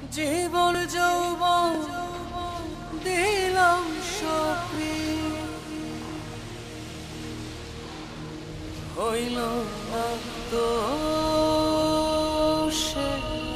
জীবন যৌবন দিলাম সপি, হইল না তো সে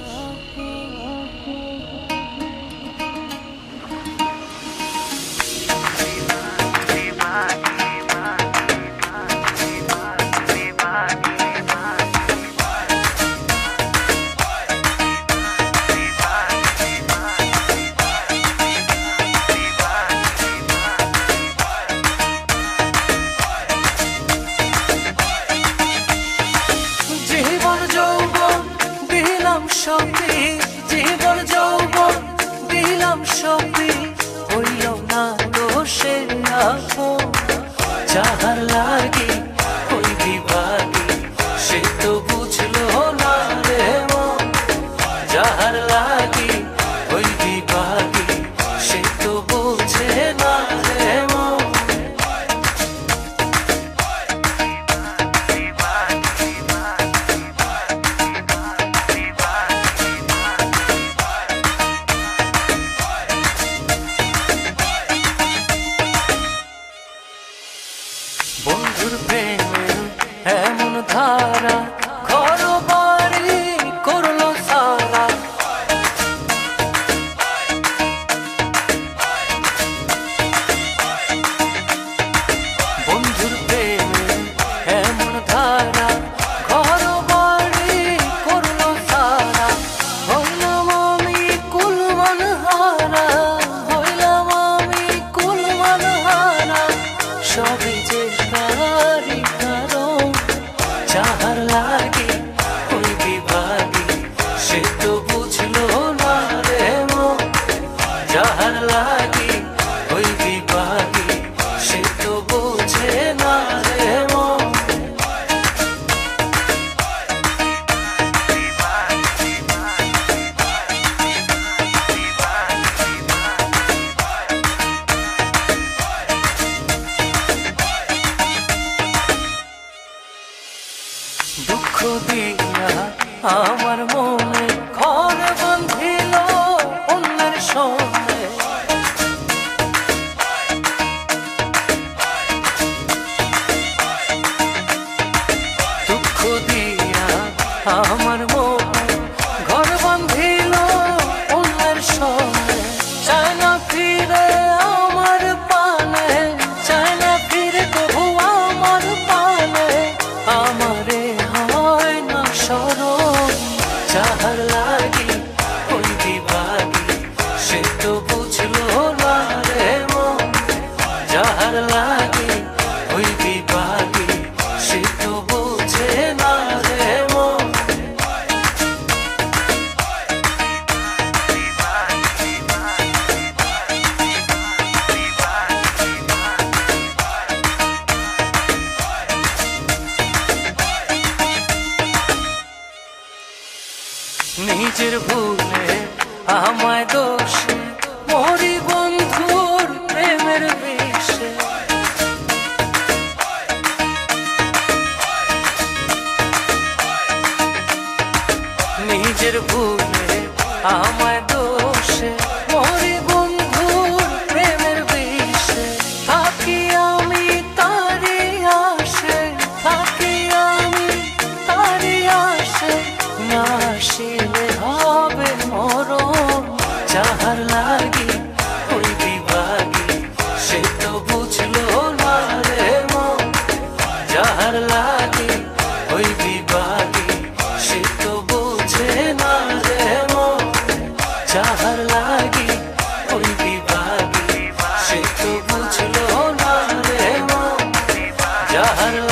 সপি, জীবন যৌবন দিলাম সপি, হইল না তো সে আপন। যাহার লাগি ওই বিভাগী সে তো বুঝলো না রে মন। যাহার লাগি ওই বিভাগী সে তো বুঝে না রে মন। বন্ধুর প্রেমের এমন ধারা ঘর বাড়ি করলো সারা। বন্ধুর প্রেমের এমন ধারা ঘর বাড়ি করলো সারা। হইলাম আমি কুলমান হারা, হইলাম আমি কুলমান হারা। সবই যে তারি কারণ, যাহার লাগে ওই বিভাগী সে তো বুঝলো না রে মন। যাহার লাগে ওই বিভাগী সে তো বুঝে না রে মন। দুঃখ দিয়া আমার মনে ঘর বাঁধিল অন্যের সঙ্গে। দুঃখ দিয়া আমার মনে ঘর বাঁধিল অন্যের সঙ্গে। চায় না ফিরে আমার পানে, চায় না ফিরে তবু আমার পানে। আমারে হয় না স্মরণ, যাহার লাগি ওই বিভাগী সে তো বুঝলো না রে মন। যাহার লাগি ওই বিভাগী সে তো বুঝে না রে মন। নিজের ভুলে আমায় দোষে মরি বন্ধুর প্রেমের বিষে। নিজের ভুলে আমায় দোষে মরি বন্ধুর প্রেমের বিষে। থাকি আমি তারি আসে, থাকি আমি তারি আসে। না আসিলে হবে মরণ, যাহার লাগি ওই বিভাগী সে তো বুঝলো না রে মন। যাহার লাগি ওই বিভাগী সে তো বুঝে না রে মন। যাহার লাগি ওই বিভাগী সে তো বুঝলো না রে মন। যাহার